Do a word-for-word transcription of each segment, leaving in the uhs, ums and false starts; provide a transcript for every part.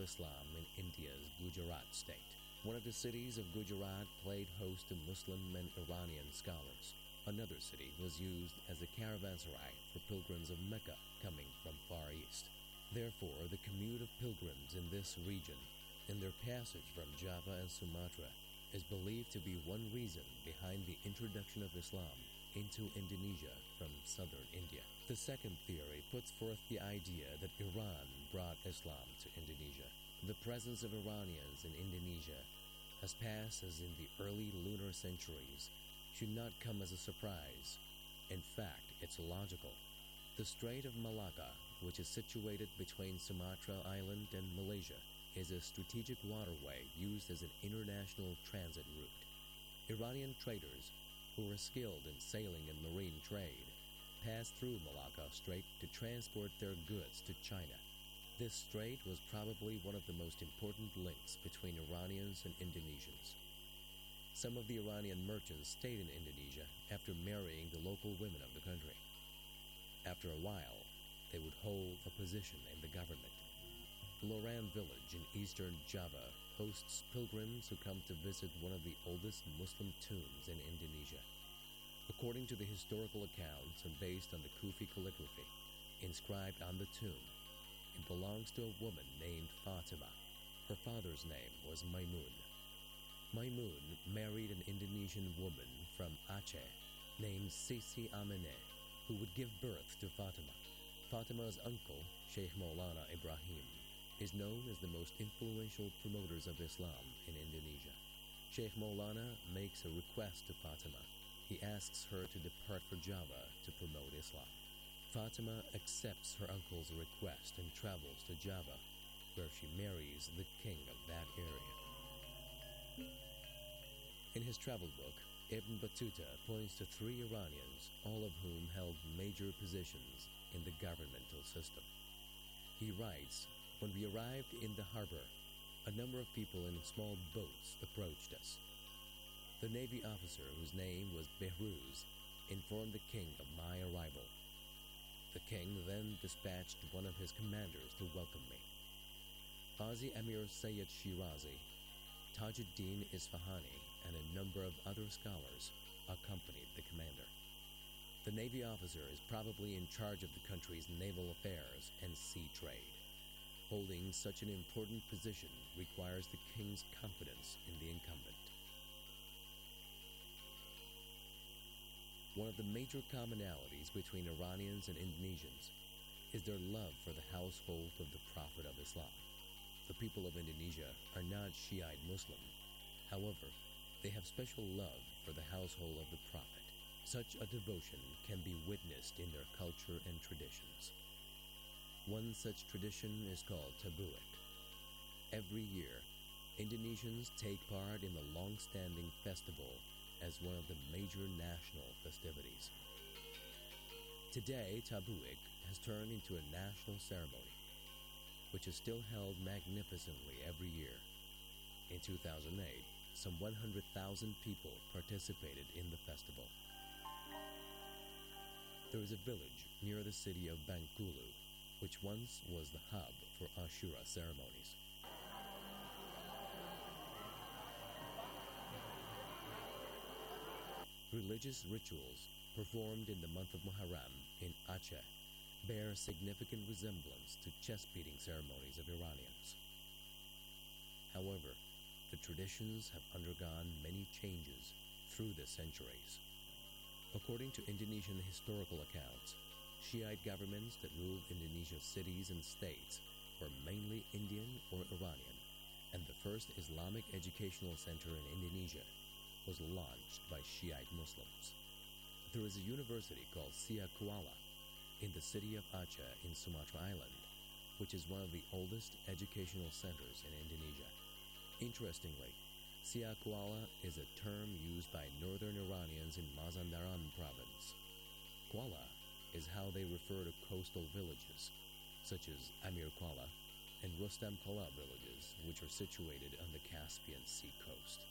Islam in India's Gujarat state. One of the cities of Gujarat played host to Muslim and Iranian scholars. Another city was used as a caravanserai for pilgrims of Mecca coming from Far East. Therefore, the commute of pilgrims in this region, in their passage from Java and Sumatra, is believed to be one reason behind the introduction of Islam into Indonesia from southern India. The second theory puts forth the idea that Iran brought Islam to Indonesia. The presence of Iranians in Indonesia, as past as in the early lunar centuries, should not come as a surprise. In fact, it's logical. The Strait of Malacca, which is situated between Sumatra Island and Malaysia, is a strategic waterway used as an international transit route. Iranian traders, who were skilled in sailing and marine trade, passed through Malacca Strait to transport their goods to China. This strait was probably one of the most important links between Iranians and Indonesians. Some of the Iranian merchants stayed in Indonesia after marrying the local women of the country. After a while, they would hold a position in the government. Loran village in eastern Java hosts pilgrims who come to visit one of the oldest Muslim tombs in Indonesia. According to the historical accounts and based on the Kufi calligraphy inscribed on the tomb, it belongs to a woman named Fatima. Her father's name was Maimun. Maimun married an Indonesian woman from Aceh named Sisi Amene, who would give birth to Fatima. Fatima's uncle, Sheikh Maulana Ibrahim, is known as the most influential promoters of Islam in Indonesia. Sheikh Maulana makes a request to Fatima. He asks her to depart for Java to promote Islam. Fatima accepts her uncle's request and travels to Java, where she marries the king of that area. In his travel book, Ibn Battuta points to three Iranians, all of whom held major positions in the governmental system. He writes, "When we arrived in the harbor, a number of people in small boats approached us. The Navy officer, whose name was Behruz, informed the king of my arrival. The king then dispatched one of his commanders to welcome me. Qazi Amir Sayyid Shirazi, Tajuddin Isfahani, and a number of other scholars accompanied the commander. The Navy officer is probably in charge of the country's naval affairs and sea trade. Holding such an important position requires the king's confidence in the incumbent." One of the major commonalities between Iranians and Indonesians is their love for the household of the Prophet of Islam. The people of Indonesia are not Shiite Muslim. However, they have special love for the household of the Prophet. Such a devotion can be witnessed in their culture and traditions. One such tradition is called Tabuik. Every year, Indonesians take part in the long-standing festival as one of the major national festivities. Today, Tabuik has turned into a national ceremony, which is still held magnificently every year. In two thousand eight, some one hundred thousand people participated in the festival. There is a village near the city of Bengkulu, which once was the hub for Ashura ceremonies. Religious rituals performed in the month of Muharram in Aceh bear significant resemblance to chest-beating ceremonies of Iranians. However, the traditions have undergone many changes through the centuries. According to Indonesian historical accounts, Shiite governments that ruled Indonesia's cities and states were mainly Indian or Iranian, and the first Islamic educational center in Indonesia was launched by Shiite Muslims. There is a university called Siak Kuala in the city of Aceh in Sumatra Island, which is one of the oldest educational centers in Indonesia. Interestingly, Siak Kuala is a term used by northern Iranians in Mazandaran province. Kuala is how they refer to coastal villages, such as Amir Kuala and Rustam Kuala villages, which are situated on the Caspian Sea coast.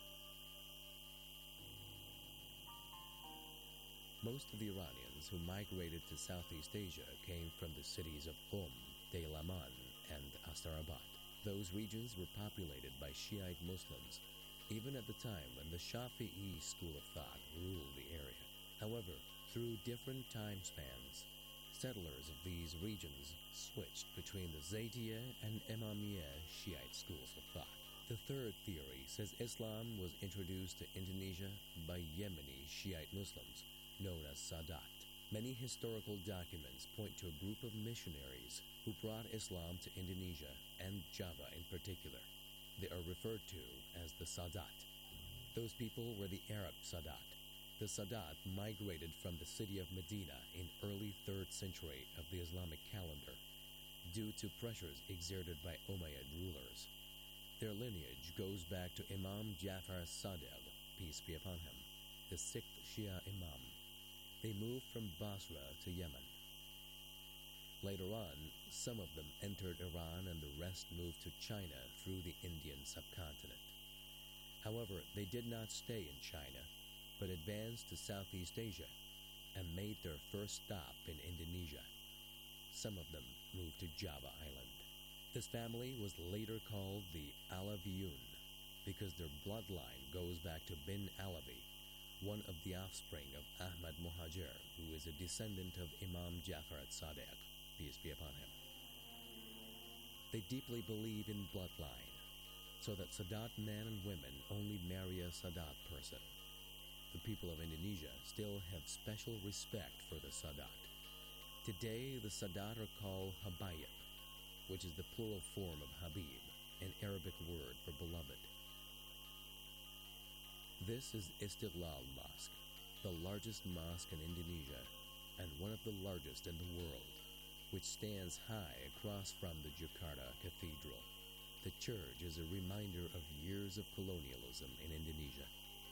Most of the Iranians who migrated to Southeast Asia came from the cities of Qom, Daylaman, and Astarabad. Those regions were populated by Shiite Muslims, even at the time when the Shafi'i school of thought ruled the area. However, through different time spans, settlers of these regions switched between the Zaydiyya and Imamiyya Shiite schools of thought. The third theory says Islam was introduced to Indonesia by Yemeni Shiite Muslims, known as Sadat. Many historical documents point to a group of missionaries who brought Islam to Indonesia and Java in particular. They are referred to as the Sadat. Those people were the Arab Sadat. The Sadat migrated from the city of Medina in early third century of the Islamic calendar due to pressures exerted by Umayyad rulers. Their lineage goes back to Imam Jafar Sadiq, peace be upon him, the sixth Shia Imam. They moved from Basra to Yemen. Later on, some of them entered Iran and the rest moved to China through the Indian subcontinent. However, they did not stay in China, but advanced to Southeast Asia and made their first stop in Indonesia. Some of them moved to Java Island. This family was later called the Alawiyun because their bloodline goes back to bin Alawi, one of the offspring of Ahmad Muhajir, who is a descendant of Imam Jafar Sadiq, peace be upon him. They deeply believe in bloodline, so that Sadat men and women only marry a Sadat person. The people of Indonesia still have special respect for the Sadat. Today, the Sadat are called Habayib, which is the plural form of Habib, an Arabic word for beloved. This is Istiqlal Mosque, the largest mosque in Indonesia and one of the largest in the world, which stands high across from the Jakarta Cathedral. The church is a reminder of years of colonialism in Indonesia.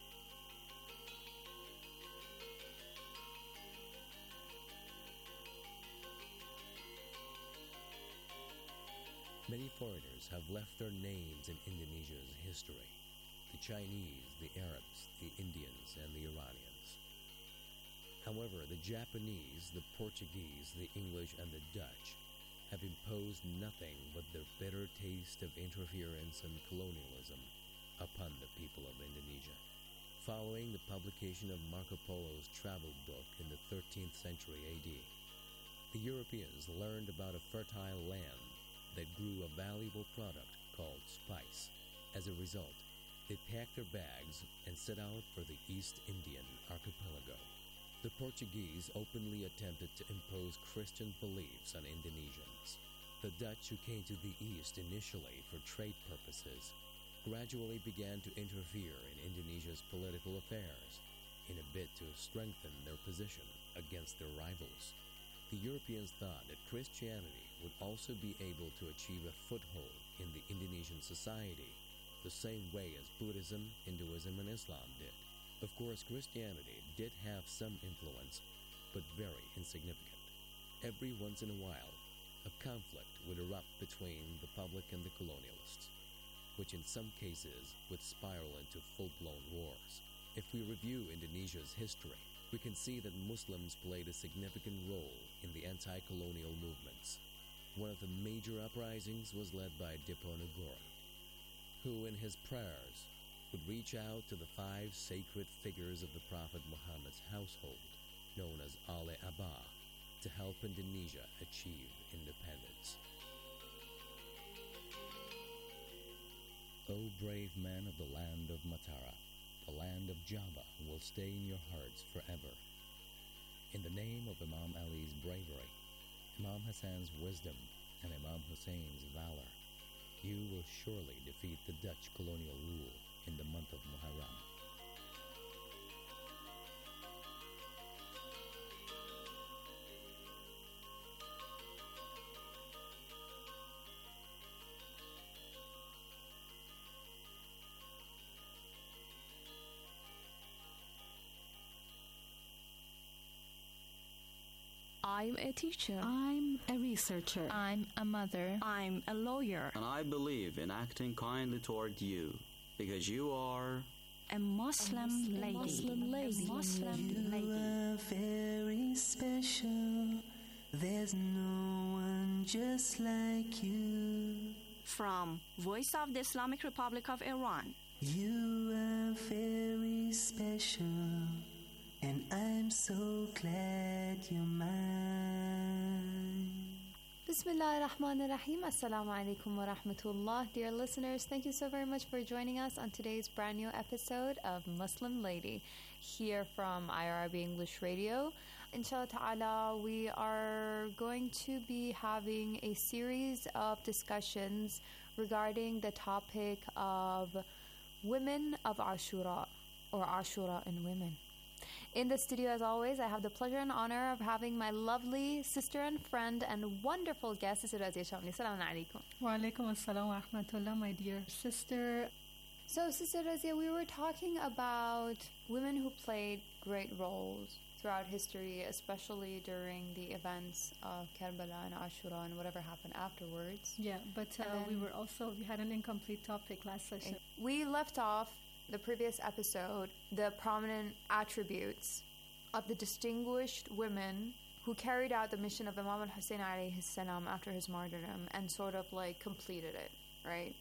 Many foreigners have left their names in Indonesia's history: the Chinese, the Arabs, the Indians, and the Iranians. However, the Japanese, the Portuguese, the English, and the Dutch have imposed nothing but their bitter taste of interference and colonialism upon the people of Indonesia. Following the publication of Marco Polo's travel book in the thirteenth century A D, the Europeans learned about a fertile land that grew a valuable product called spice. As a result, they packed their bags and set out for the East Indian archipelago. The Portuguese openly attempted to impose Christian beliefs on Indonesians. The Dutch, who came to the East initially for trade purposes, gradually began to interfere in Indonesia's political affairs in a bid to strengthen their position against their rivals. The Europeans thought that Christianity would also be able to achieve a foothold in the Indonesian society, the same way as Buddhism, Hinduism, and Islam did. Of course, Christianity did have some influence, but very insignificant. Every once in a while, a conflict would erupt between the public and the colonialists, which in some cases would spiral into full-blown wars. If we review Indonesia's history, we can see that Muslims played a significant role in the anti-colonial movements. One of the major uprisings was led by Diponegoro, who in his prayers would reach out to the five sacred figures of the Prophet Muhammad's household, known as Ale Abah, to help Indonesia achieve independence. O brave men of the land of Matara, the land of Java will stay in your hearts forever. In the name of Imam Ali's bravery, Imam Hassan's wisdom, and Imam Hussein's valor, you will surely defeat the Dutch colonial rule in the month of Muharram. I'm a teacher. I'm a researcher. I'm a mother. I'm a lawyer. And I believe in acting kindly toward you, because you are a Muslim, a lady. Muslim lady. A Muslim you lady. are very special. There's no one just like you. from Voice of the Islamic Republic of Iran. You are very special, and I'm so glad you're mine. Bismillah ar-Rahman ar-Rahim. Assalamu alaikum wa rahmatullah. Dear listeners, thank you so very much for joining us on today's brand new episode of Muslim Lady here from I R B English Radio. Inshallah ta'ala, we are going to be having a series of discussions regarding the topic of women of Ashura, or Ashura and women. In the studio, as always, I have the pleasure and honor of having my lovely sister and friend and wonderful guest, Sister Razia Shamli. Assalamu alaikum. Wa alaikum assalam wa rahmatullah, my dear sister. So, Sister Razia, we were talking about women who played great roles throughout history, especially during the events of Karbala and Ashura and whatever happened afterwards. Yeah, but uh, we were also, we had an incomplete topic last session. We left off the previous episode, the prominent attributes of the distinguished women who carried out the mission of Imam al-Hussein alayhi salam after his martyrdom and sort of like completed it, right?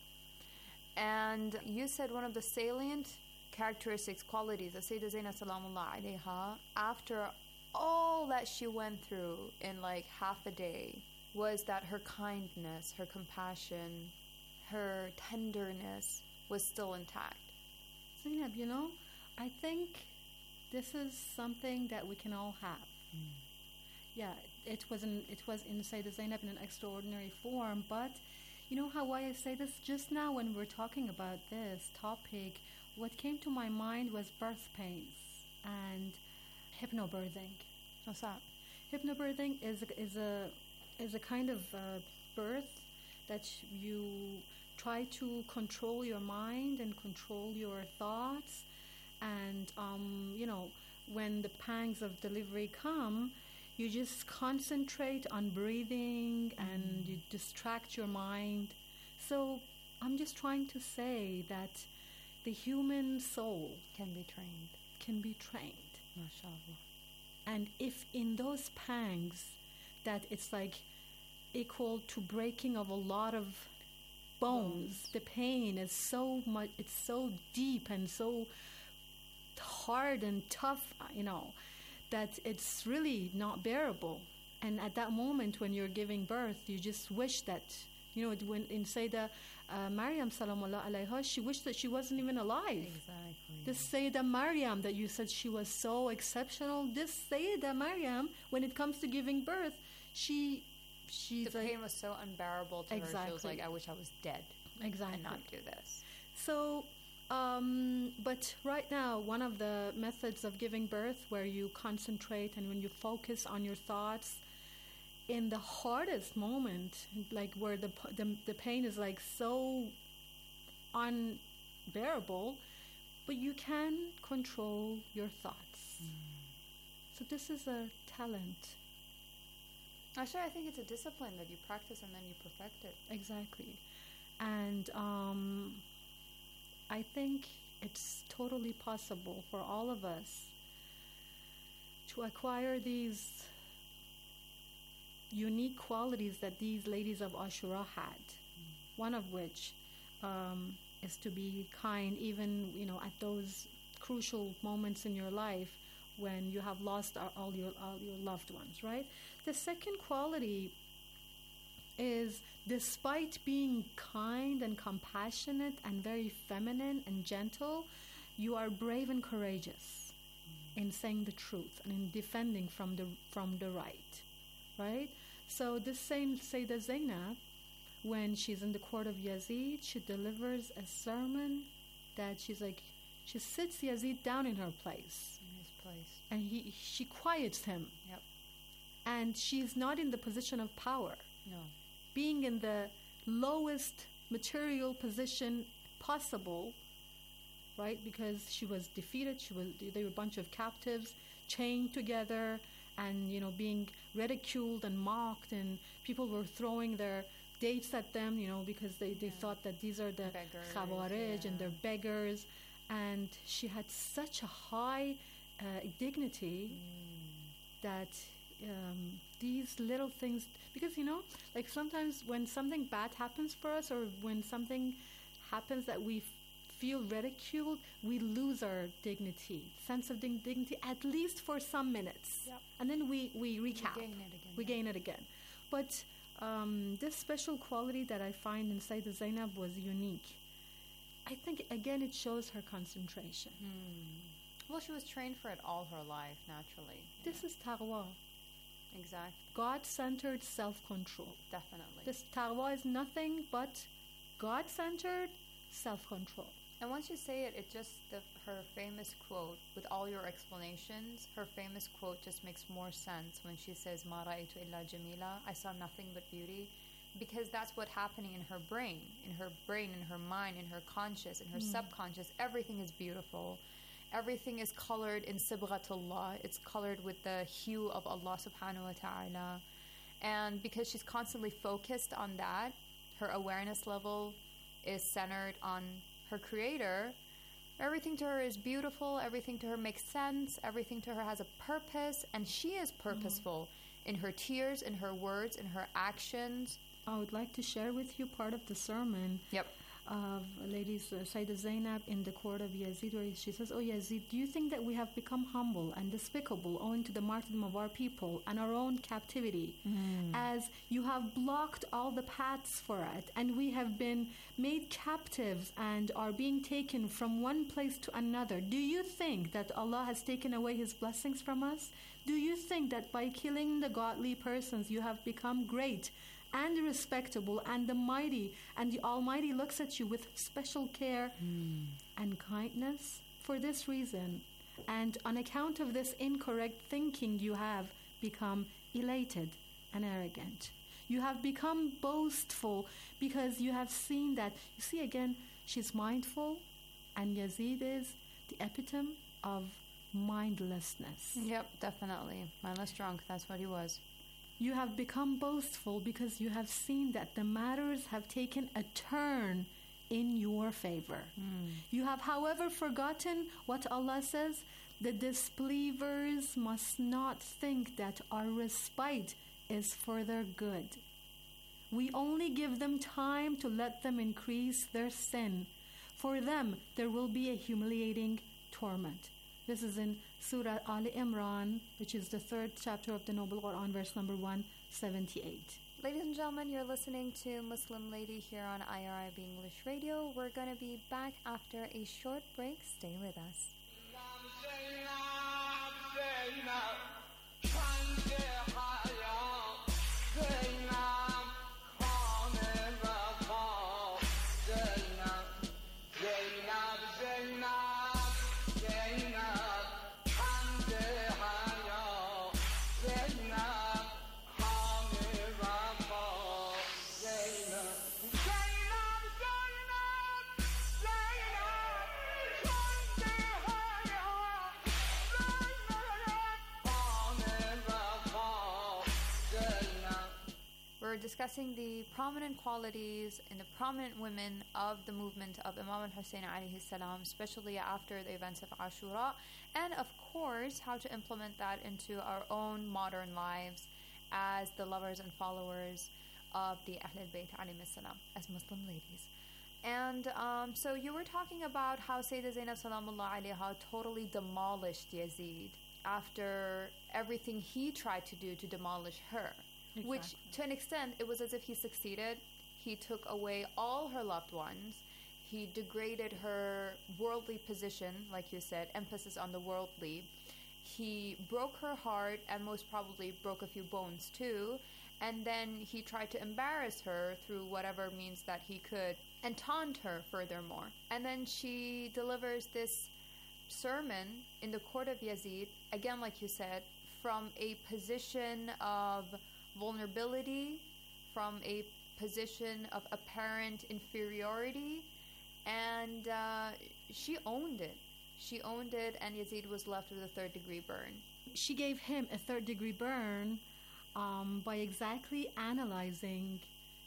And you said one of the salient characteristics, qualities of Sayyidah Zainab salamullah alayha after all that she went through in like half a day was that her kindness, her compassion, her tenderness was still intact. Zainab, you know, I think this is something that we can all have. Mm. Yeah, it was in, it was in Sayyidah Zainab in an extraordinary form, but you know how why I say this just now when we're talking about this topic, what came to my mind was birth pains and hypnobirthing. What's that? Hypnobirthing is a, is a is a kind of uh, birth that you try to control your mind and control your thoughts, and um, you know, when the pangs of delivery come, you just concentrate on breathing mm. and you distract your mind. So I'm just trying to say that the human soul can be trained. Can be trained. MashaAllah. And if in those pangs that it's like equal to breaking of a lot of bones, bones. The pain is so much, it's so deep and so hard and tough, you know, that it's really not bearable. And at that moment when you're giving birth, you just wish that, you know, when in Sayyidah uh, Maryam salamullah alayha, she wished that she wasn't even alive. Exactly. This Sayyidah Maryam that you said she was so exceptional, this Sayyidah Maryam, when it comes to giving birth, she she's the like, pain was so unbearable to exactly. her. She was like, I wish I was dead. Exactly. And not do this. So, um, but right now, one of the methods of giving birth where you concentrate and when you focus on your thoughts in the hardest moment, like where the the, the pain is like so unbearable, but you can control your thoughts. Mm. So this is a talent. Actually, I think it's a discipline that you practice and then you perfect it. Exactly. And um, I think it's totally possible for all of us to acquire these unique qualities that these ladies of Ashura had. Mm. One of which um, is to be kind, even you know at those crucial moments in your life when you have lost all your all your loved ones. Right. The second quality is, despite being kind and compassionate and very feminine and gentle, you are brave and courageous mm. in saying the truth and in defending from the from the right, right? So this same Sayyidah Zainab, when she's in the court of Yazid, she delivers a sermon that she's like, she sits Yazid down in her place. In his place. And he she quiets him. Yep. And she's not in the position of power. No. Being in the lowest material position possible, right? Because she was defeated, she was they were a bunch of captives chained together and, you know, being ridiculed and mocked, and people were throwing their dates at them, you know, because they, they yeah. thought that these are the beggars, Khawarij yeah. and they're beggars. And she had such a high uh, dignity mm. that um, these little things, because you know, like sometimes when something bad happens for us, or when something happens that we f- feel ridiculed, we lose our dignity, sense of dig- dignity, at least for some minutes. Yep. And then we, we recap. We gain it again. We yeah. gain it again. But um, this special quality that I find in Sayyidah Zainab was unique. I think, again, it shows her concentration. Hmm. Well, she was trained for it all her life, naturally. This is taqwa, Exactly. God-centered self-control. Definitely. This taqwa is nothing but God-centered self-control. And once you say it, it just, the, her famous quote, with all your explanations, her famous quote just makes more sense when she says, "Ma ra'aytu illa jamila," I saw nothing but beauty. Because that's what's happening in her brain. In her brain, in her mind, in her conscious, in her mm. subconscious, everything is beautiful. Everything is colored in sibghatullah. It's colored with the hue of Allah subhanahu wa ta'ala. And because she's constantly focused on that, her awareness level is centered on her creator. Everything to her is beautiful. Everything to her makes sense. Everything to her has a purpose. And she is purposeful mm. in her tears, in her words, in her actions. I would like to share with you part of the sermon Yep. of ladies uh, Sayyidah Zainab in the court of Yazid, where she says, "Oh Yazid, do you think that we have become humble and despicable owing to the martyrdom of our people and our own captivity, mm. as you have blocked all the paths for it, and we have been made captives and are being taken from one place to another? Do you think that Allah has taken away His blessings from us? Do you think that by killing the godly persons you have become great and respectable and the mighty, and the Almighty looks at you with special care mm. and kindness? For this reason, and on account of this incorrect thinking, you have become elated and arrogant. You have become boastful because you have seen that." You see, again, she's mindful, and Yazid is the epitome of mindlessness. Yep, definitely. Mindless drunk, that's what he was. You have become boastful because you have seen that the matters have taken a turn in your favor. Mm. You have, however, forgotten what Allah says: the disbelievers must not think that our respite is for their good. We only give them time to let them increase their sin. For them, there will be a humiliating torment. This is in Surah Ali Imran, which is the third chapter of the Noble Quran, verse number one seventy-eight. Ladies and gentlemen, you're listening to Muslim Lady here on I R I B English Radio. We're going to be back after a short break. Stay with us. We're discussing the prominent qualities and the prominent women of the movement of Imam al-Hussein alayhi salam, especially after the events of Ashura, and of course how to implement that into our own modern lives as the lovers and followers of the Ahl al-Bayt alayhi salam, as Muslim ladies. And um, so you were talking about how Sayyidah Zainab salamullah alayha totally demolished Yazid after everything he tried to do to demolish her. Exactly. Which, to an extent, it was as if he succeeded. He took away all her loved ones. He degraded her worldly position, like you said, emphasis on the worldly. He broke her heart and most probably broke a few bones too. And then he tried to embarrass her through whatever means that he could and taunt her furthermore. And then she delivers this sermon in the court of Yazid, again, like you said, from a position of vulnerability, from a position of apparent inferiority, and uh, she owned it. She owned it, and Yazid was left with a third degree burn. She gave him a third degree burn um, by exactly analyzing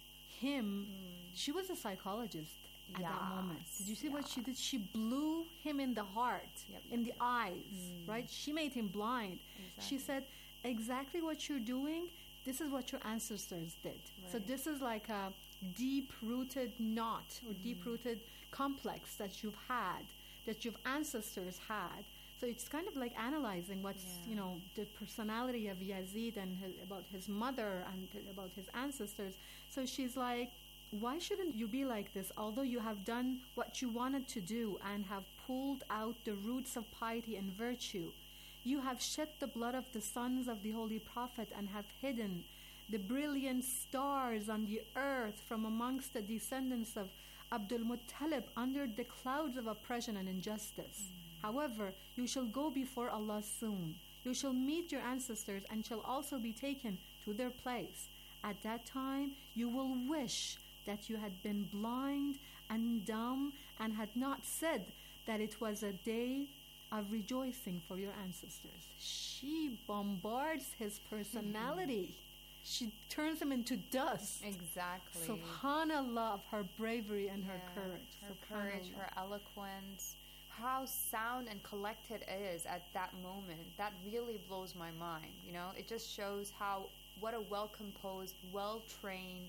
him. Mm. She was a psychologist at yes. that moment. Did you see yeah. what she did? She blew him in the heart, yep, in the yep. eyes, mm. right? She made him blind. Exactly. She said, exactly what you're doing, this is what your ancestors did. So Right. this is like a deep-rooted knot or deep-rooted complex that you've had, that your ancestors had. So it's kind of like analyzing what's, Yeah. you know, the personality of Yazid and his, about his mother and th- about his ancestors. So she's like, why shouldn't you be like this? Although you have done what you wanted to do and have pulled out the roots of piety and virtue, you have shed the blood of the sons of the Holy Prophet and have hidden the brilliant stars on the earth from amongst the descendants of Abdul Muttalib under the clouds of oppression and injustice. However, you shall go before Allah soon. You shall meet your ancestors and shall also be taken to their place. At that time, you will wish that you had been blind and dumb and had not said that it was a day of rejoicing for your ancestors. She bombards his personality. She turns him into dust. Exactly. Subhanallah, of her bravery and her Yeah, courage. Her courage, Subhanallah. her eloquence, how sound and collected it is at that moment. That really blows my mind. You know, it just shows how what a well composed, well trained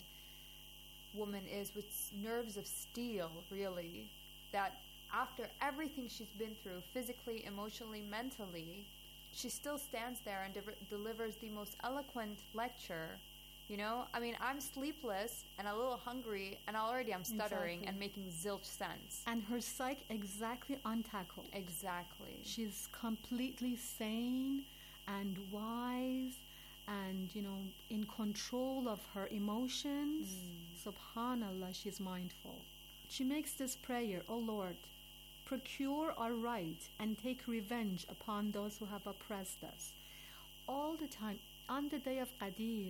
woman is with s- nerves of steel, really. That after everything she's been through, physically, emotionally, mentally, she still stands there and de- delivers the most eloquent lecture. You know, I mean, I'm sleepless and a little hungry, and already I'm stuttering Exactly. and making zilch sense. And her psyche exactly untackled. Exactly. She's completely sane and wise and, you know, in control of her emotions. Subhanallah, she's mindful. She makes this prayer, O Lord, procure our right and take revenge upon those who have oppressed us. All the time, on the day of Qadir,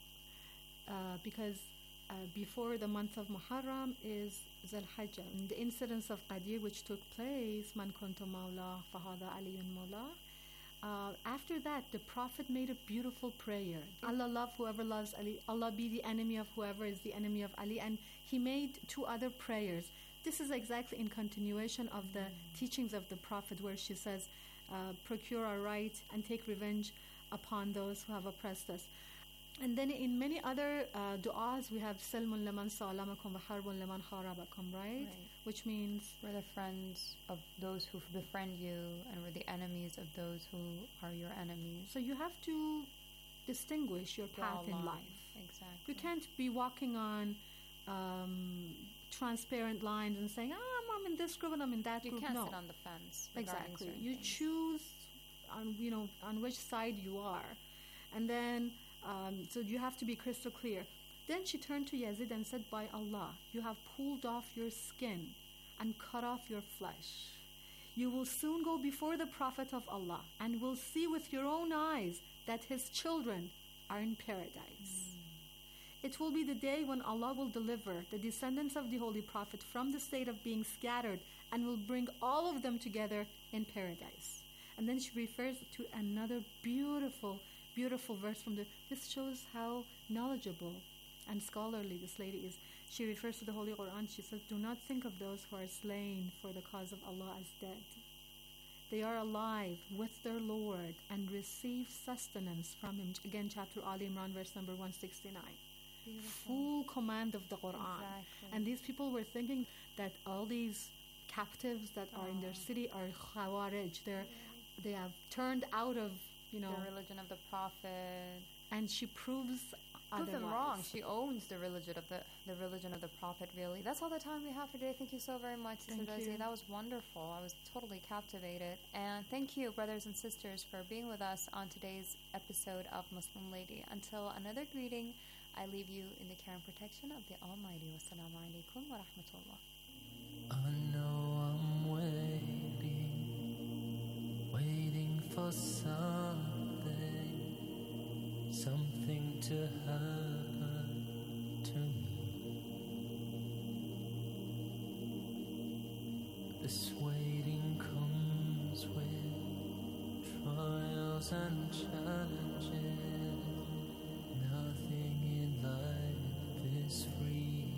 uh, because uh, before the month of Muharram is Zul Hijjah. And the incidents of Qadir which took place, Man kuntu mawla fahada aliyun mawla. Uh, after that, the Prophet made a beautiful prayer. Allah love whoever loves Ali. Allah be the enemy of whoever is the enemy of Ali. And he made two other prayers. This is exactly in continuation of the teachings of the Prophet, where she says, uh, procure our right and take revenge upon those who have oppressed us. And then in many other uh, du'as, we have Salmun liman salamakum wa harbun liman kharabakum, right? Right. Which means We're the friends of those who befriend you, and we're the enemies of those who are your enemies. so you have to distinguish your Draw path a in line. life. Exactly. You can't be walking on um, transparent lines and saying, "Ah, I'm, I'm in this group and I'm in that You group." can't no, sit on the fence. regarding exactly. certain You things. choose on you know on which side you are, and then um, so you have to be crystal clear. Then she turned to Yazid and said, "By Allah, you have pulled off your skin and cut off your flesh. You will soon go before the Prophet of Allah and will see with your own eyes that his children are in paradise. It will be the day when Allah will deliver the descendants of the Holy Prophet from the state of being scattered and will bring all of them together in paradise." And then she refers to another beautiful, beautiful verse from the. This shows how knowledgeable and scholarly this lady is. She refers to the Holy Quran. She says, "Do not think of those who are slain for the cause of Allah as dead. They are alive with their Lord and receive sustenance from Him." Again, chapter Ali Imran, verse number one sixty-nine. Beautiful. Full command of the Quran. Exactly. And these people were thinking that all these captives that are in their Oh. city are Khawarij. They're, they have turned out of, you know, the religion of the Prophet. and she proves Proven otherwise. wrong. She owns the religion of the the religion of the Prophet. Really, that's all the time we have for today. Thank you so very much, Sister Thank Desi. you. That was wonderful. I was totally captivated. And thank you, brothers and sisters, for being with us on today's episode of Muslim Lady. Until another greeting, I leave you in the care and protection of the Almighty. Wassalamu alaikum wa rahmatullah. I know I'm waiting, waiting for something, something to happen to me. This waiting comes with trials and challenges. Nothing in life is free.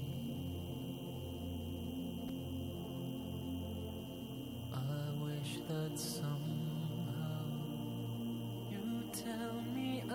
I wish that somehow you tell me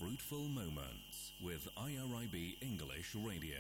Fruitful Moments with I R I B English Radio.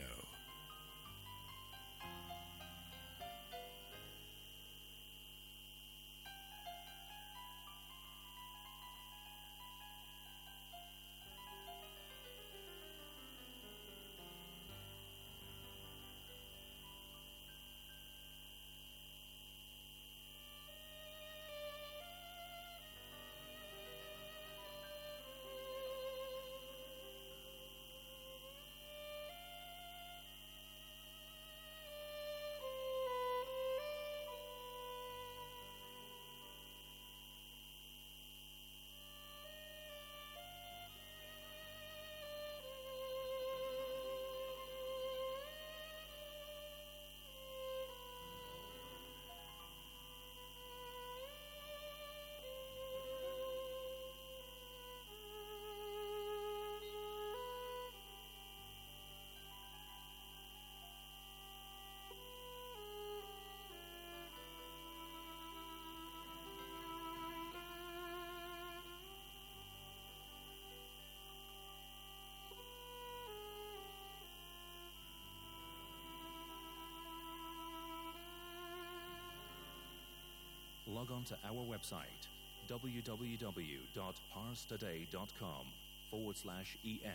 Log on to our website, www.parstoday.com forward slash en.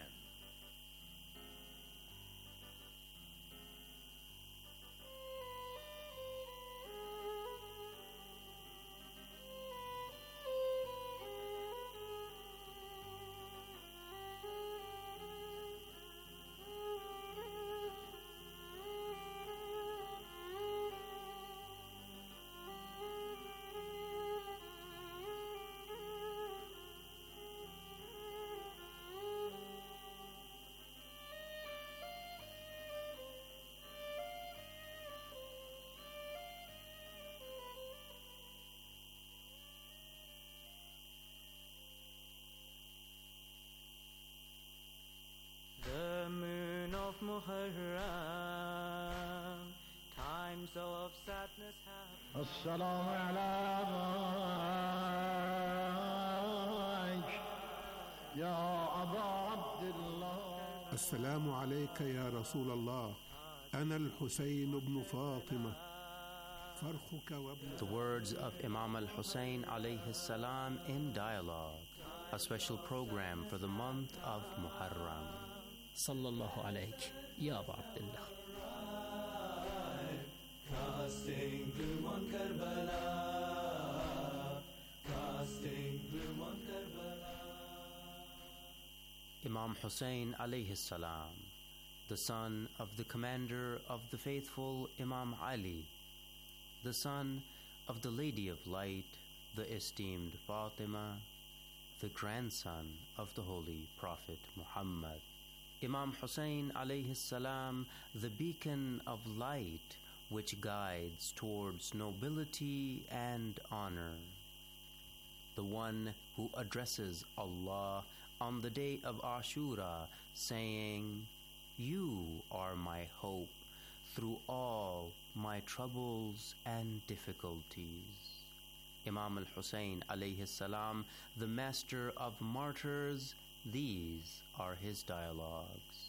The moon of Muharram, times of sadness have. السلام عليك يا أبا عبد الله. السلام عليك يا رسول الله. أنا الحسين بن فاطمة. فرخك وابن. The words of Imam al-Hussein alayhi salam in dialogue, a special program for the month of Muharram. Sallallahu alayk, Ya Aba Abdullah. Casting gloom on Karbala, casting gloom on Karbala. Imam Hussein alayhi salam, the son of the commander of the faithful Imam Ali, the son of the Lady of Light, the esteemed Fatima, the grandson of the Holy Prophet Muhammad. Imam Hussein alayhi salam, the beacon of light which guides towards nobility and honor. The one who addresses Allah on the day of Ashura, saying, "You are my hope through all my troubles and difficulties." Imam al-Hussein alayhi salam, the master of martyrs, these are his dialogues.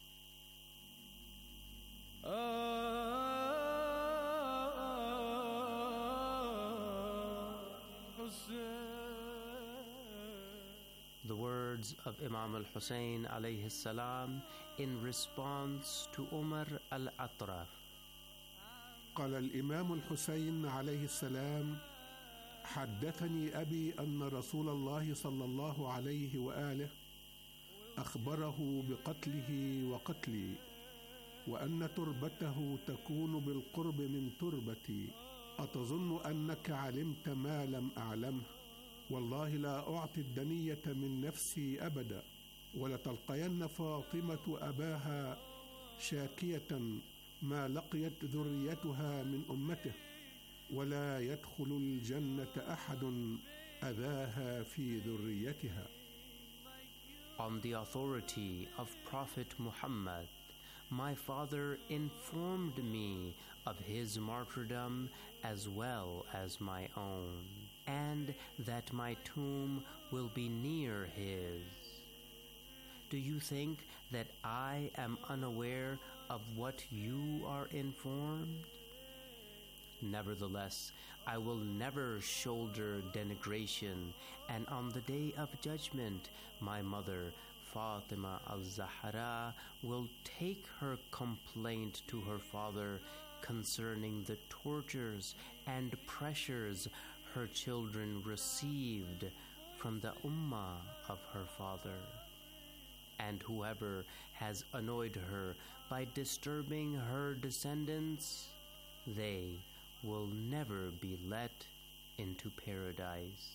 The words of Imam al-Hussein alayhi salam in response to Umar al-Atraf. قال الإمام الحسين عليه السلام: حدثني أبي أن رسول الله صلى الله عليه وآله أخبره بقتله وقتلي، وأن تربته تكون بالقرب من تربتي. أتظن أنك علمت ما لم أعلمه؟ والله لا أعطي الدنية من نفسي أبدا، ولتلقين فاطمة أباها شاكية ما لقيت ذريتها من أمته، ولا يدخل الجنة أحد أذاها في ذريتها. On the authority of Prophet Muhammad, my father informed me of his martyrdom as well as my own, and that my tomb will be near his. Do you think that I am unaware of what you are informed? Nevertheless, I will never shoulder denigration, and on the day of judgment, my mother, Fatima al-Zahra, will take her complaint to her father concerning the tortures and pressures her children received from the ummah of her father. And whoever has annoyed her by disturbing her descendants, they will never be let into paradise.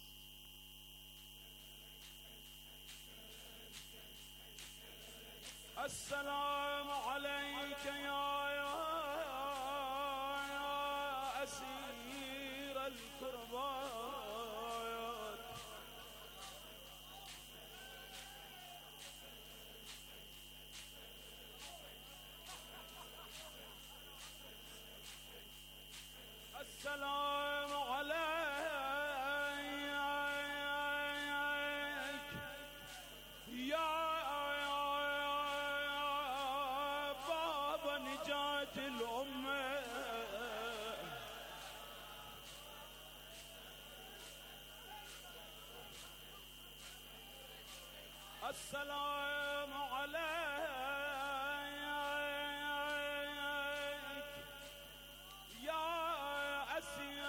السلام عليك يا يا أسير الكربات السلام عليك يا بابا نجاة الأمة السلام عليك يا أسير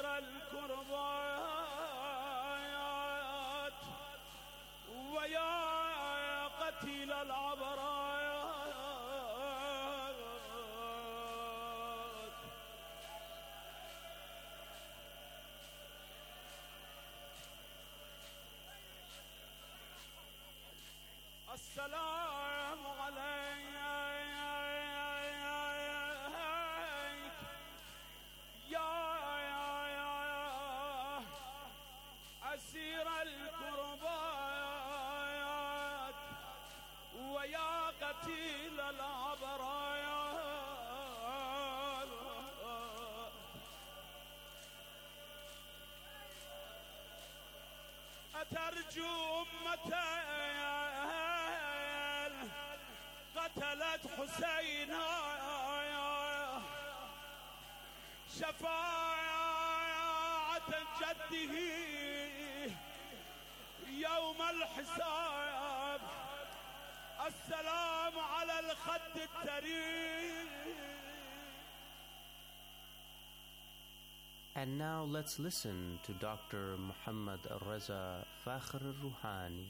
الكربات ويا قتيل العبرات السلام عليك يا أسير الكربات ويا قتيل العبرات أترجو أمة قتلت حسينا شفاعة جده يوم الحساب السلام على الخد التريم. And now let's listen to Doctor Muhammad Al-Raza Fakhr Al-Ruhani.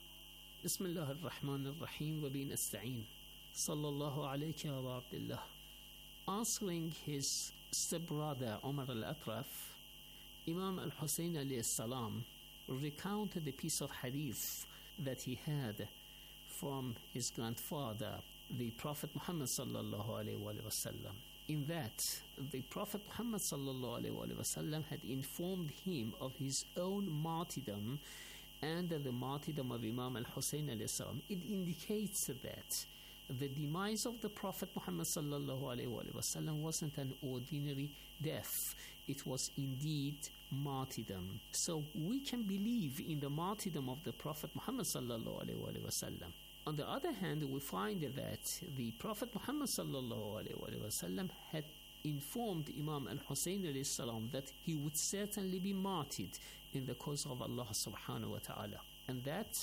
بسم الله الرحمن الرحيم وبه نستعين صلى الله عليك يا أبا عبد الله. Answering his stepbrother Umar al-Atraf, Imam al-Hussein alayhi salam recounted a piece of hadith that he had from his grandfather, the Prophet Muhammad sallallahu alayhi wa sallam. In that, the Prophet Muhammad sallallahu alayhi wa sallam had informed him of his own martyrdom and the martyrdom of Imam al-Hussein alayhi salam. It indicates that the demise of the Prophet Muhammad sallallahu alayhi wa sallam wasn't an ordinary death. It was indeed martyrdom. So we can believe in the martyrdom of the Prophet Muhammad sallallahu alayhi wa sallam. On the other hand, we find that the Prophet Muhammad sallallahu alayhi wa sallam had informed Imam al-Hussein alayhi salam that he would certainly be martyred in the cause of Allah subhanahu wa ta'ala, and that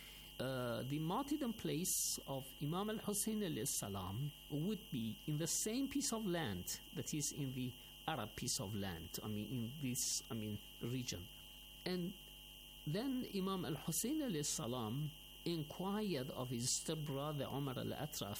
uh, the martyrdom place of Imam al-Hussein alayhi salam would be in the same piece of land that is in the Arab piece of land, I mean in this I mean region. And then Imam al-Hussein alayhi salam inquired of his stepbrother Umar al-Atraf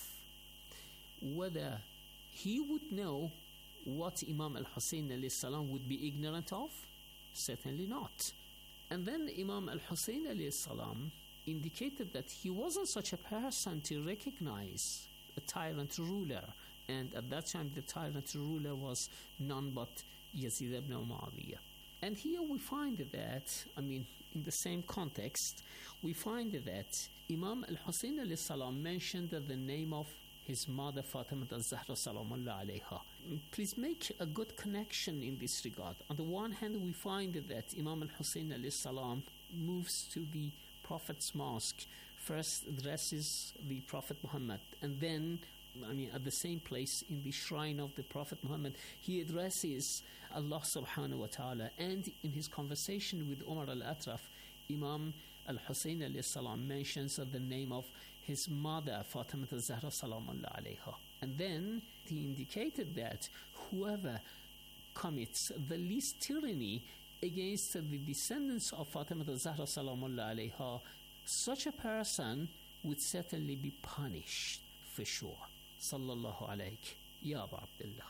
whether he would know what Imam al-Hussein alayhi salam would be ignorant of. Certainly not. And then Imam al-Hussein alayhi salam indicated that he wasn't such a person to recognize a tyrant ruler, and at that time the tyrant ruler was none but Yazid ibn Muawiyah. And here we find that, I mean, in the same context, we find that Imam al-Hussein alayhi salam mentioned the name of his mother Fatima al-Zahra salamullah alayha. Please make a good connection in this regard. On the one hand, we find that Imam al-Hussein alayhi salam moves to the Prophet's mosque first addresses the Prophet Muhammad, and then, I mean, at the same place in the shrine of the Prophet Muhammad, he addresses Allah subhanahu wa ta'ala. And in his conversation with Umar al-Atraf, Imam al-Hussein alayhi salam mentions the name of his mother, Fatima al-Zahra salamullah alayha. And then he indicated that whoever commits the least tyranny against the descendants of Fatima al-Zahra salamullah alayha, such a person would certainly be punished for sure. Sallallahu alayk, Ya Abu Abdullah.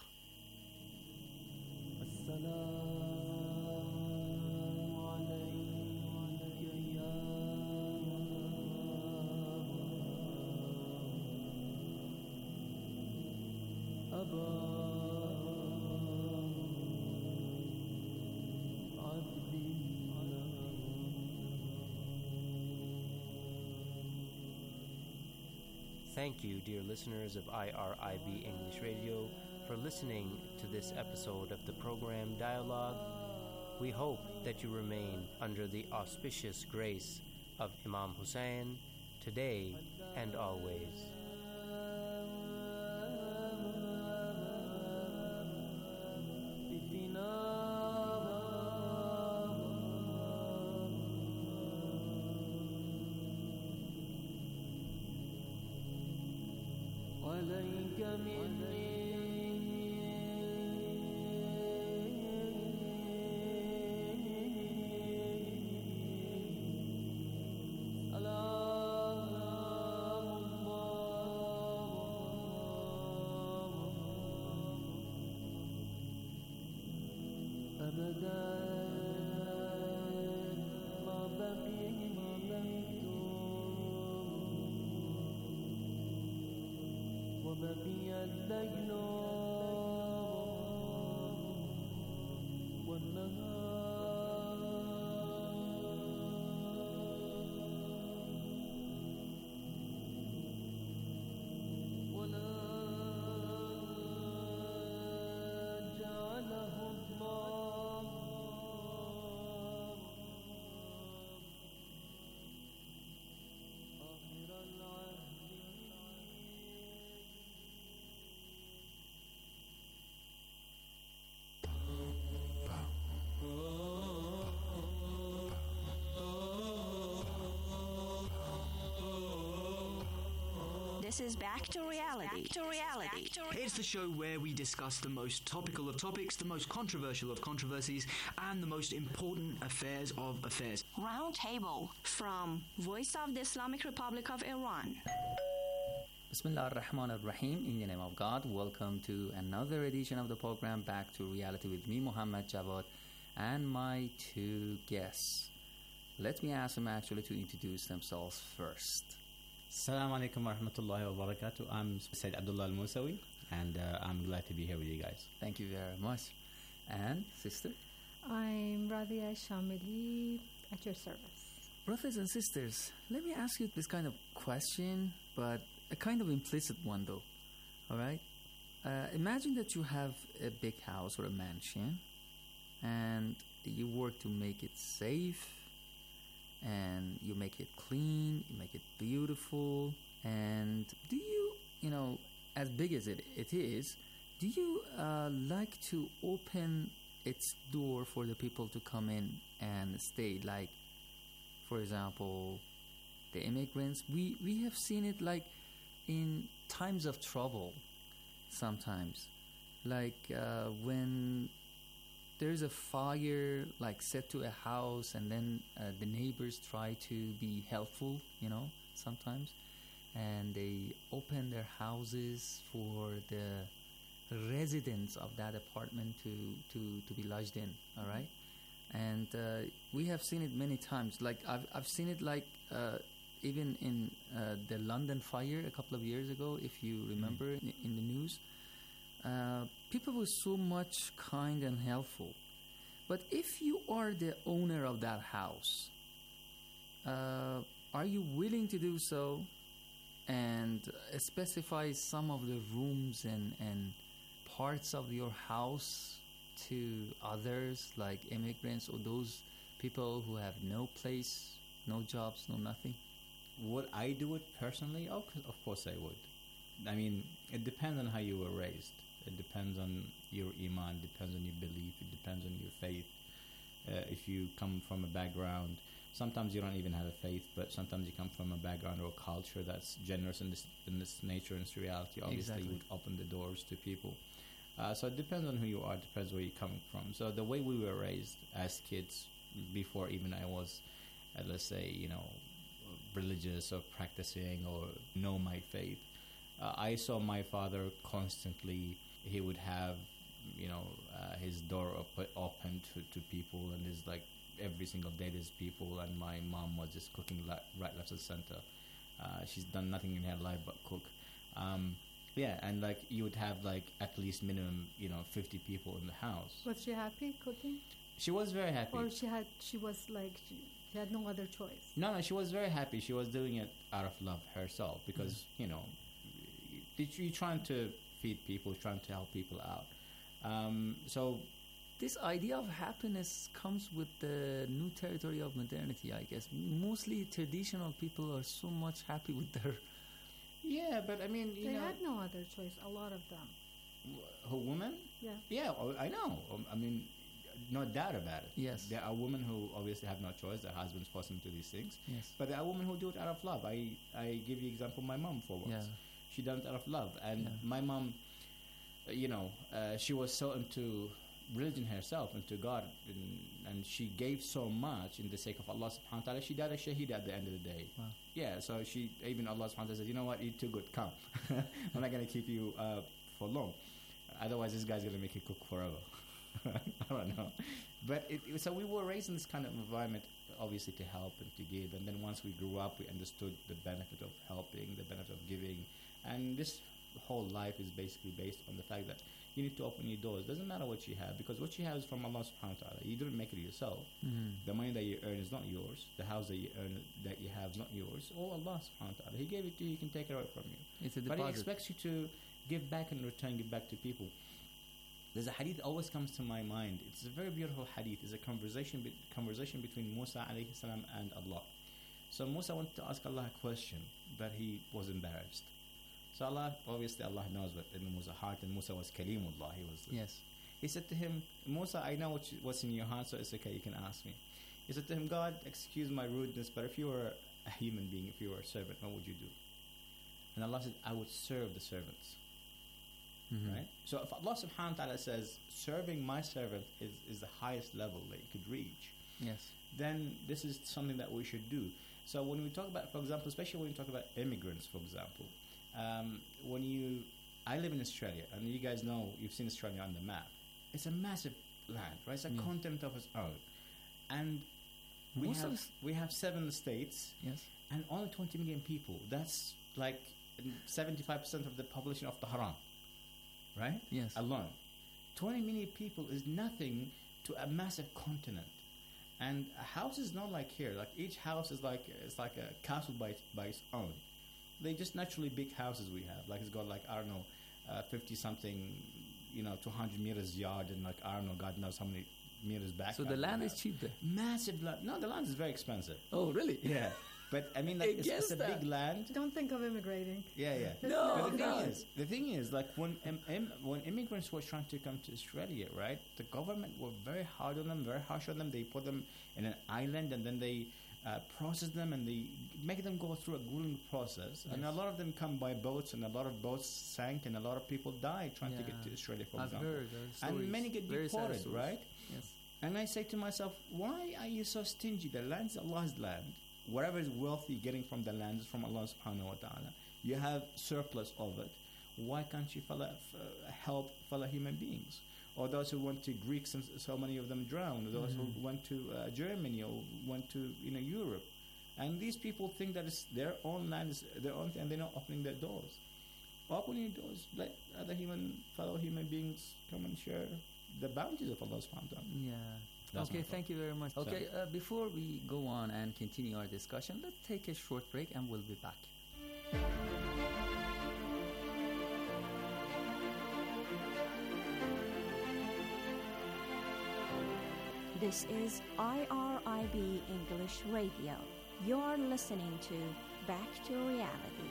Thank you, dear listeners of I R I B English Radio, for listening to this episode of the program Dialogue. We hope that you remain under the auspicious grace of Imam Hussein today and always. This is Back to Reality. Back to reality. It's the show where we discuss the most topical of topics, the most controversial of controversies, and the most important affairs of affairs. Roundtable from Voice of the Islamic Republic of Iran. Bismillah ar-Rahman ar-Rahim. In the name of God, welcome to another edition of the program Back to Reality with me, Muhammad Jawad, and my two guests. Let me ask them actually to introduce themselves first. Assalamu alaikum wa rahmatullahi wa barakatuh. I'm Sayyid Abdullah al-Musawi, and uh, I'm glad to be here with you guys. Thank you very much. And sister? I'm Radhia Shamili, at your service. Brothers and sisters, let me ask you this kind of question, but a kind of implicit one though. All right? Uh, imagine that you have a big house or a mansion, and you work to make it safe, and you make it clean, you make it beautiful, and do you, you know, as big as it, it is, do you uh, like to open its door for the people to come in and stay? Like, for example, the immigrants, we, we have seen it like in times of trouble sometimes. Like uh, when there's a fire like set to a house, and then uh, the neighbors try to be helpful, you know, sometimes, and they open their houses for the residents of that apartment to, to, to be lodged in, all right? And uh, we have seen it many times. Like I've, I've seen it like uh, even in uh, the London fire a couple of years ago, if you remember, mm. in, in the news. Uh, people were so much kind and helpful. But if you are the owner of that house, uh, are you willing to do so and uh, specify some of the rooms and, and parts of your house to others, like immigrants or those people who have no place, no jobs, no nothing? would I do it personally? Oh, of course I would. I mean, it depends on how you were raised. It depends on your iman, depends on your belief, it depends on your faith. Uh, if you come from a background, sometimes you don't even have a faith, but sometimes you come from a background or a culture that's generous in this in this nature and this reality. Obviously, Exactly. you would open the doors to people. Uh, so it depends on who you are, it depends where you're coming from. So the way we were raised as kids, before even I was, uh, let's say, you know, religious or practicing or know my faith, uh, I saw my father constantly. He would have, you know, uh, his door op- open to, to people, and there's like every single day there's people, and my mom was just cooking li- right, left, and center. Uh, she's done nothing in her life but cook. Um, yeah, and like you would have like at least minimum, you know, fifty people in the house. Was she happy cooking? She was very happy. Or she had, she was like, she, she had no other choice. No, no, she was very happy. She was doing it out of love herself because, mm. you know, you're trying to feed people, trying to help people out. Um, so this idea of happiness comes with the new territory of modernity, I guess. Mostly traditional people are so much happy with their... Yeah, but I mean, you they know... They had no other choice, a lot of them. Who, women? Yeah. Yeah, I know. I mean, no doubt about it. Yes. There are women who obviously have no choice. Their husbands force them to these things. Yes. But there are women who do it out of love. I, I give you example my mom for once. Yeah. She done it out of love. And yeah. my mom, you know, uh, she was so into religion herself, into God, and, and she gave so much in the sake of Allah subhanahu wa ta'ala. She died a shaheed at the end of the day. Wow. Yeah, so she, even Allah subhanahu wa ta'ala said, you know what, you're too good, come. I'm not going to keep you uh, for long. Otherwise, this guy's going to make you cook forever. I don't know. But it, it, so we were raised in this kind of environment, obviously to help and to give. And then once we grew up, we understood the benefit of helping, the benefit of giving. And this whole life is basically based on the fact that you need to open your doors. Doesn't matter what you have, because what you have is from Allah subhanahu wa ta'ala. You didn't make it yourself. Mm-hmm. The money that you earn is not yours. The house that you earn, that you have, is not yours. All Allah subhanahu wa ta'ala. He gave it to you, He can take it away from you. It's a but deposit. He expects you to give back in return, give back to people. There's a hadith that always comes to my mind. It's a very beautiful hadith. It's a conversation be- conversation between Musa alayhi salam and Allah. So Musa wanted to ask Allah a question, but he was embarrassed. So Allah, obviously Allah knows what in Musa's heart, and Musa was Kalimullah. He was. Yes. He said to him, Musa, I know what you, what's in your heart, so it's okay, you can ask me. He said to him, God, excuse my rudeness, but if you were a human being, if you were a servant, what would you do? And Allah said, I would serve the servants. Mm-hmm. Right? So if Allah subhanahu wa ta'ala says, serving my servant is, is the highest level that you could reach, yes, then this is something that we should do. So when we talk about, for example, especially when we talk about immigrants, for example, um, when you, I live in Australia, and you guys know, you've seen Australia on the map. It's a massive land, right? It's a yeah. continent of its own. And we Most have, of we have seven states, yes, and only twenty million people. That's like seventy-five percent of the population of Tehran. Right? Yes. Alone. twenty million people is nothing to a massive continent. And a house is not like here. Like each house is like it's like a castle by by its own. They just naturally big houses we have. Like it's got like, I don't know, uh, fifty something, you know, two hundred meters yard, and like, I don't know, God knows how many meters back. So the land is cheap there? Massive land. No, the land is very expensive. Oh, really? Yeah. But I mean, like, it's, it's a that. big land. Don't think of immigrating. Yeah, yeah. No, but the no. thing is, the thing is, like when im- im- when immigrants were trying to come to Australia, right? The government were very hard on them, very harsh on them. They put them in an island, and then they uh, process them, and they make them go through a grueling process. Yes. And a lot of them come by boats, and a lot of boats sank, and a lot of people died trying yeah. to get to Australia, for I've example. Heard, and many get very deported, right? Yes. And I say to myself, why are you so stingy? The land is Allah's land. Whatever is wealth you're getting from the land is from Allah subhanahu wa ta'ala. You have surplus of it. Why can't you fellow, uh, help fellow human beings? Or those who went to Greece, and so many of them drowned. Those mm-hmm. who went to uh, Germany or went to you know Europe. And these people think that it's their own land, is their own thing, and they're not opening their doors. Open your doors. Let other human, fellow human beings come and share the bounties of Allah subhanahu wa ta'ala. Yeah. That's okay, thank you very much. Okay, uh, before we go on and continue our discussion, let's take a short break and we'll be back. This is I R I B English Radio. You're listening to back to reality.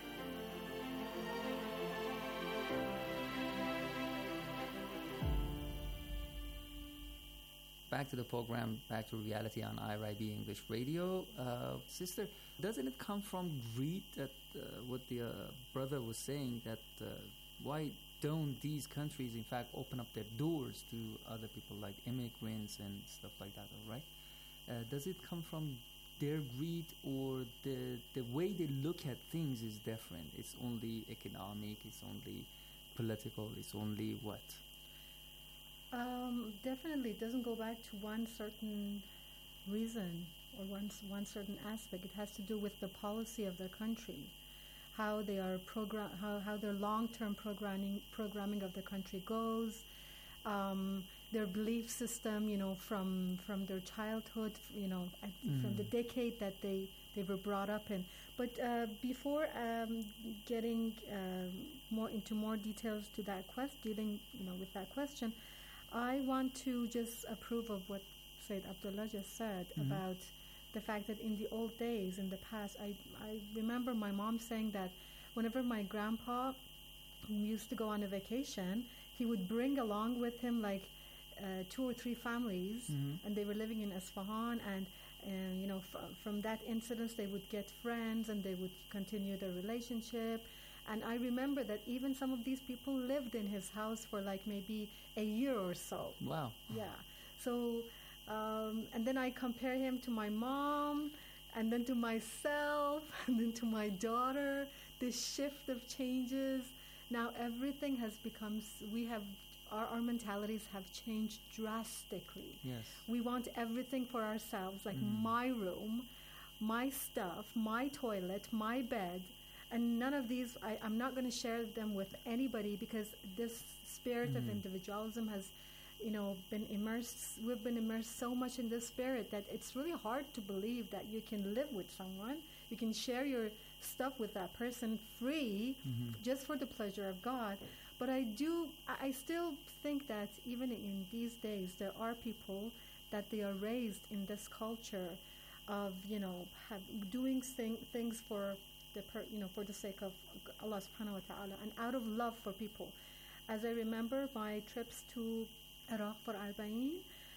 Back to the program, back to reality on I R I B English Radio. Uh, sister, doesn't it come from greed that uh, what the uh, brother was saying, that uh, why don't these countries in fact open up their doors to other people like immigrants and stuff like that, all right? Uh, does it come from their greed, or the the way they look at things is different? It's only economic, it's only political, it's only what? Um, definitely, it doesn't go back to one certain reason or one, one certain aspect. It has to do with the policy of their country, how they are program, how, how their long-term programming programming of the country goes, um, their belief system, you know, from from their childhood, you know, at, Mm. from the decade that they they were brought up in. But uh, before um, getting um, more into more details to that quest, dealing, you know, with that question, I want to just approve of what Sayyid Abdullah just said Mhm. about the fact that in the old days, in the past, I, I remember my mom saying that whenever my grandpa used to go on a vacation, he would bring along with him like uh, two or three families, Mhm. and they were living in Isfahan, and, and you know, f- from that incident, they would get friends and they would continue their relationship. And I remember that even some of these people lived in his house for like maybe a year or so. Wow. Yeah. So, um, and then I compare him to my mom, and then to myself, and then to my daughter. This shift of changes. Now everything has become, s- we have, our, our mentalities have changed drastically. Yes. We want everything for ourselves, like Mm. my room, my stuff, my toilet, my bed. And none of these, I, I'm not going to share them with anybody, because this spirit of Mhm. individualism has, you know, been immersed. We've been immersed so much in this spirit that it's really hard to believe that you can live with someone. You can share your stuff with that person free, Mhm. just for the pleasure of God. But I do, I I still think that even in these days, there are people that they are raised in this culture of, you know, have, doing thing, things for the per, you know, for the sake of Allah subhanahu wa ta'ala, and out of love for people. As I remember my trips to Iraq for Arba'in,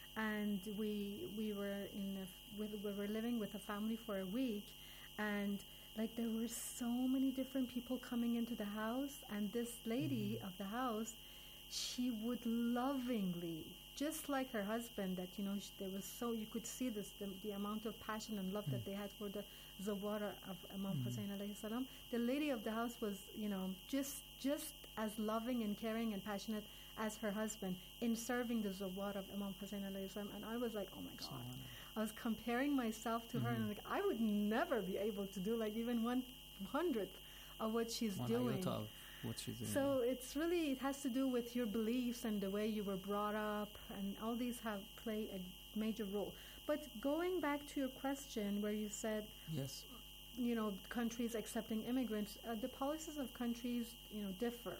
and we we were in a, with, we were living with a family for a week, and like there were so many different people coming into the house, and this lady Mhm. of the house, she would lovingly, just like her husband, that, you know, sh- there was so, you could see this, the, the amount of passion and love that they had for the Zawara of Imam Mhm. Hussein alayhi salam. The lady of the house was, you know, just just as loving and caring and passionate as her husband in serving the Zawara of Imam Hussein alayhi salam. And I was like, oh my God. I was comparing myself to her, and Mhm. like, I would never be able to do like even one hundredth of what she's One doing. iota of what she's doing. So it's really, it has to do with your beliefs and the way you were brought up, and all these have play a major role. But going back to your question where you said, Yes. you know, countries accepting immigrants, uh, the policies of countries, you know, differ.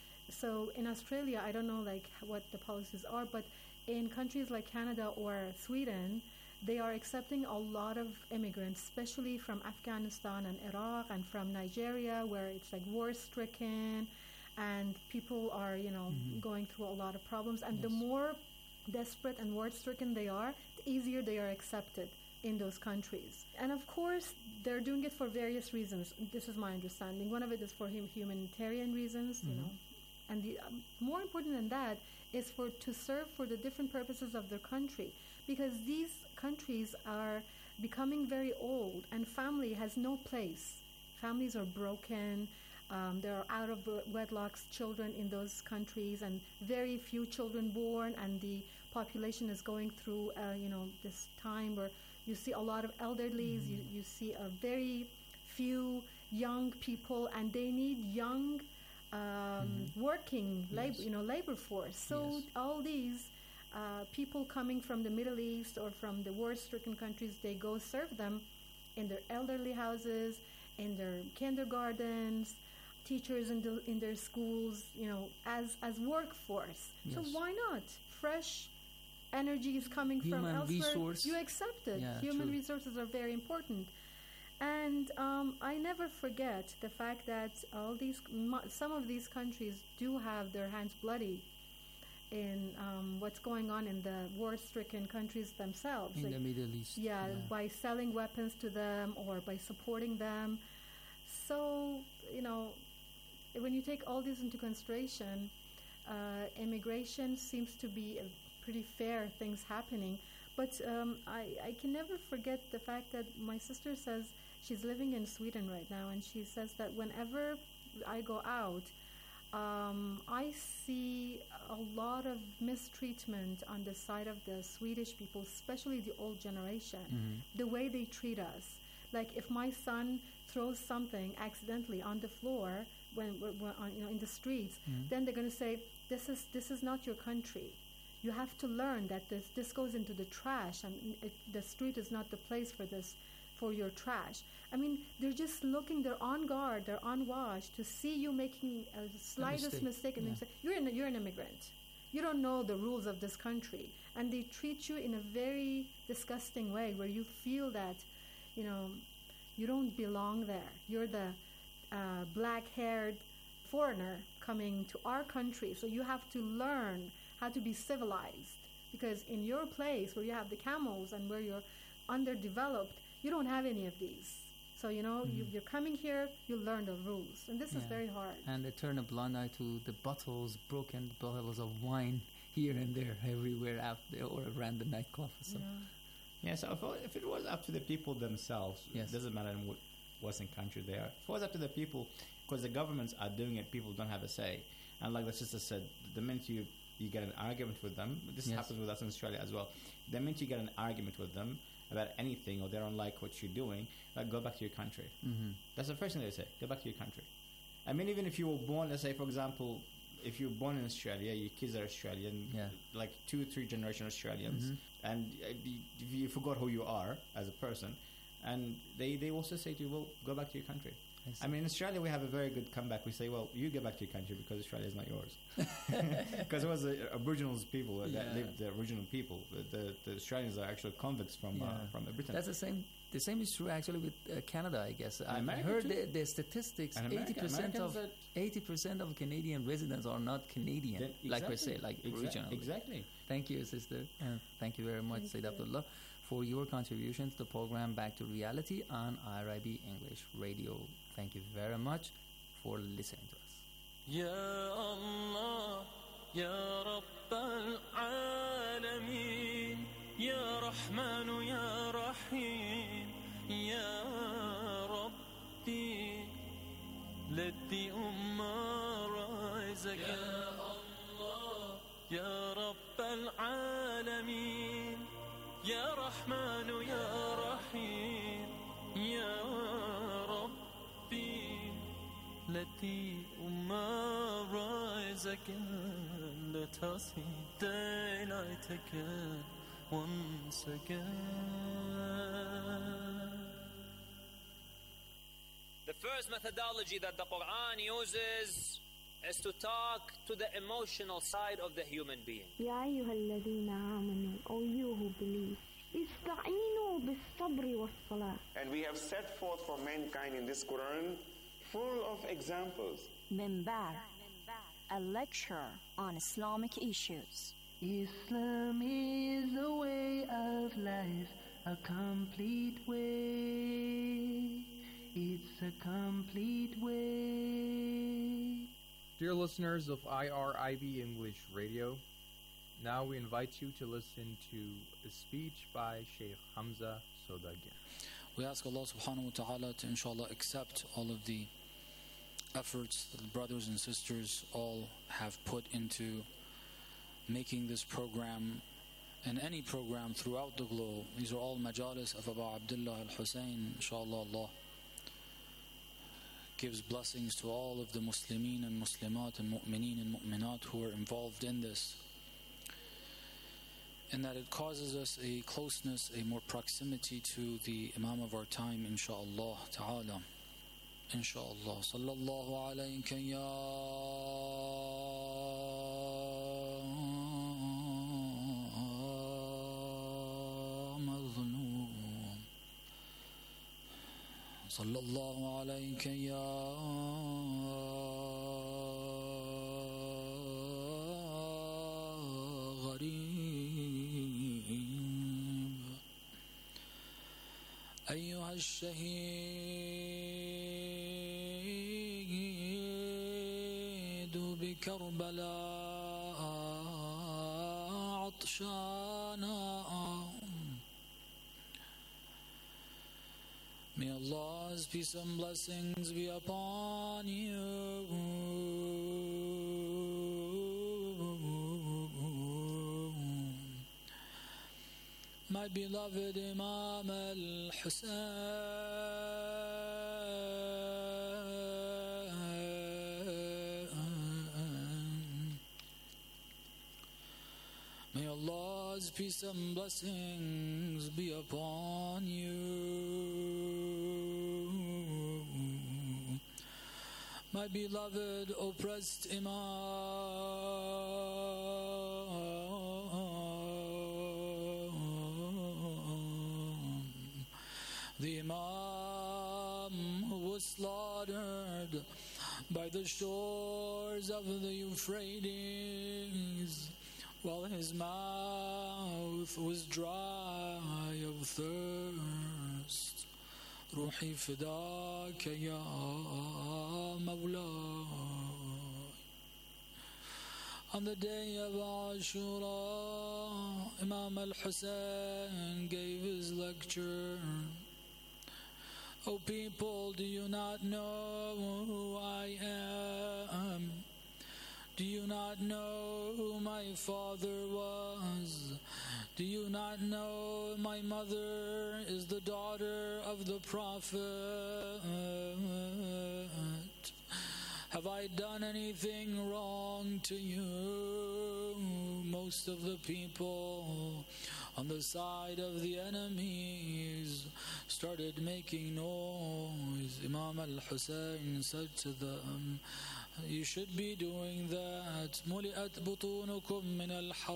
So in Australia, I don't know like what the policies are, but in countries like Canada or Sweden, they are accepting a lot of immigrants, especially from Afghanistan and Iraq and from Nigeria, where it's like war-stricken, and people are, you know, Mhm. going through a lot of problems. And the Yes. more desperate and war-stricken they are, the easier they are accepted in those countries. And of course, they're doing it for various reasons. This is my understanding. One of it is for hum- humanitarian reasons, you Mhm. know, and the um, more important than that is for to serve for the different purposes of their country, because these countries are becoming very old, and family has no place. Families are broken. Um, there are out of wedlock children in those countries, and very few children born, and the population is going through, uh, you know, this time where you see a lot of elderlies, Mhm. you, you see a very few young people, and they need young um, Mhm. working labor, Yes. you know, labor force. So Yes. all these uh, people coming from the Middle East or from the war-stricken countries, they go serve them in their elderly houses, in their kindergartens, teachers in, the, in their schools, you know, as as workforce. So Yes. why not? Fresh energy is coming from Human elsewhere. resource. You accept it. Yeah, Human true. resources are very important. And um, I never forget the fact that all these, some of these countries do have their hands bloody in um, what's going on in the war-stricken countries themselves. In like, the Middle East. Yeah, yeah, by selling weapons to them or by supporting them. So, you know, when you take all this into consideration, uh, immigration seems to be a pretty fair things happening. But um, I, I can never forget the fact that my sister says she's living in Sweden right now, and she says that whenever I go out, um, I see a lot of mistreatment on the side of the Swedish people, especially the old generation, Mm-hmm. the way they treat us. Like if my son throws something accidentally on the floor when, when, when on, you know, in the streets, Mhm. then they're going to say, "This is this is not your country. You have to learn that this this goes into the trash, and it, the street is not the place for this, for your trash." I mean, they're just looking. They're on guard. They're on watch to see you making a slightest mistake. mistake, and Yeah. they say, "You're an you're an immigrant. You don't know the rules of this country," and they treat you in a very disgusting way, where you feel that, you know, you don't belong there. You're the uh, black-haired foreigner coming to our country, so you have to learn how to be civilized, because in your place where you have the camels and where you're underdeveloped, you don't have any of these. So, you know, Mhm. you, you're coming here, you learn the rules, and this is Yeah. very hard. And they turn a blind eye to the bottles, broken bottles of wine here and there, everywhere, after or around the nightclub. So. Yeah. Yeah, so if, if it was up to the people themselves, Yes. it doesn't matter in what Western country they are. If it was up to the people, because the governments are doing it, people don't have a say. And like the sister said, the minute you, you get an argument with them, this Yes. happens with us in Australia as well, the minute you get an argument with them about anything or they don't like what you're doing, like, go back to your country. Mm-hmm. That's the first thing they say, go back to your country. I mean, even if you were born, let's say, for example, if you were born in Australia, your kids are Australian, Yeah. like two or three generation Australians, Mhm. and uh, you, you forgot who you are as a person, and they, they also say to you, well, go back to your country. I see. I mean, in Australia, we have a very good comeback. We say, well, you go back to your country because Australia is not yours. Because it was the Aboriginals people that Yeah. lived, the original people. The, the, the Australians are actually convicts from uh, Yeah. from Britain. That's the same. The same is true actually with uh, Canada, I guess. I America heard too. the, the statistics. And Eighty America- percent of Americans eighty percent of Canadian residents are not Canadian, Then like we exactly. say, like Exa- originally. Exactly. Thank you, sister. Uh, thank you very much, Thank Sayyid you. Abdullah, for your contribution to the program Back to Reality on I R I B English Radio. Thank you very much for listening to us. يا الله يا رب العالمين يا رحمن يا رحيم يا ربي let the ummah rise again يا الله يا رب العالمين يا رحمن يا رحيم يا ربي let the ummah rise again. Let us see daylight again, once again. The first methodology that the Quran uses is to talk to the emotional side of the human being. يا أيها الذين آمنوا, O you who believe, استعينوا بالصبر والصلاة. And we have set forth for mankind in this Quran full of examples. Minbar, a lecture on Islamic issues. Islam is a way of life, a complete way. It's a complete way. Dear listeners of I R I B English Radio, now we invite you to listen to a speech by Sheikh Hamza Sodagian. We ask Allah subhanahu wa ta'ala to inshallah accept all of the efforts that the brothers and sisters all have put into making this program and any program throughout the globe. These are all majalis of Abu Abdullah al-Hussein. Inshallah, Allah gives blessings to all of the Muslimin and Muslimat and Mu'mineen and Mu'minat who are involved in this, and that it causes us a closeness, a more proximity to the Imam of our time, inshallah ta'ala. Inshallah. Sallallahu alayka ya mazlum. صلى الله عليك يا غريب أيها الشهيد بكربلاء عطشانا. May Allah's peace and blessings be upon you. My beloved Imam al-Husayn, may Allah's peace and blessings be upon you. My beloved oppressed Imam, the Imam who was slaughtered by the shores of the Euphrates while his mouth was dry of thirst. روحي فداك يا مولاي. On the day of Ashura, Imam al-Husayn gave his lecture. O people, do you not know who I am? Do you not know who my father was? Do you not know my mother is the daughter of the Prophet? Have I done anything wrong to you? Most of the people on the side of the enemies started making noise. Imam al-Husayn said to them, you should be doing that. مُلِئَتْ بُطُونُكُم مِّنَ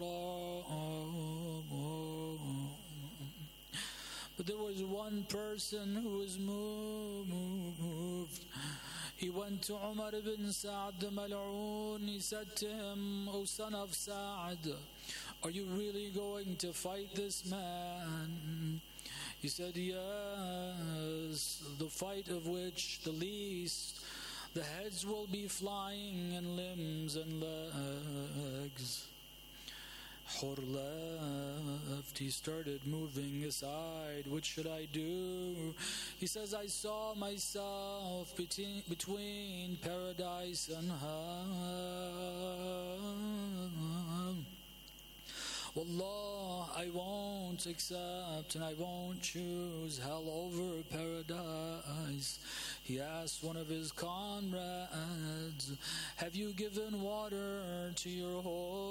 الْحَرَامِ. But there was one person who was moved. He went to Umar ibn Sa'd Mal'oon. He said to him, O son of Sa'd, are you really going to fight this man? He said, yes, the fight of which the least the heads will be flying and limbs and legs. Hur left. He started moving aside. What should I do? He says, I saw myself between, between paradise and hell. Wallah, I won't accept and I won't choose hell over paradise. He asked one of his comrades, have you given water to your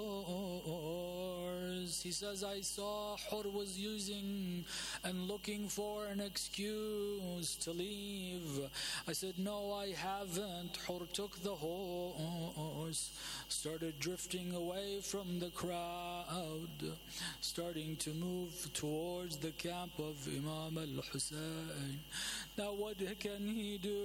horse? He says, I saw Hur was using and looking for an excuse to leave. I said, no, I haven't. Hur took the horse, started drifting away from the crowd, starting to move towards the camp of Imam al-Husayn. Now what can he do?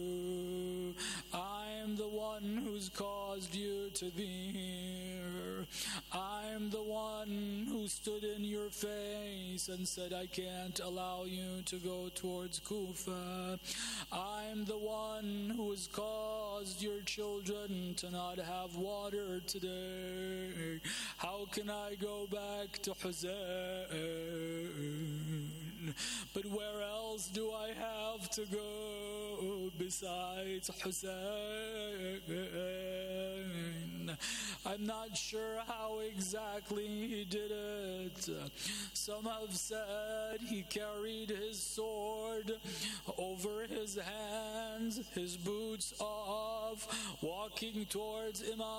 I'm the one who's caused you to be here. I'm the one who stood in your face and said, I can't allow you to go towards Kufa. I'm the one who has caused your children to not have water today. How can I go back to Husayn? But where else do I have to go besides Husayn? I'm not sure how exactly he did it. Some have said he carried his sword over his hands, his boots off, walking towards Imam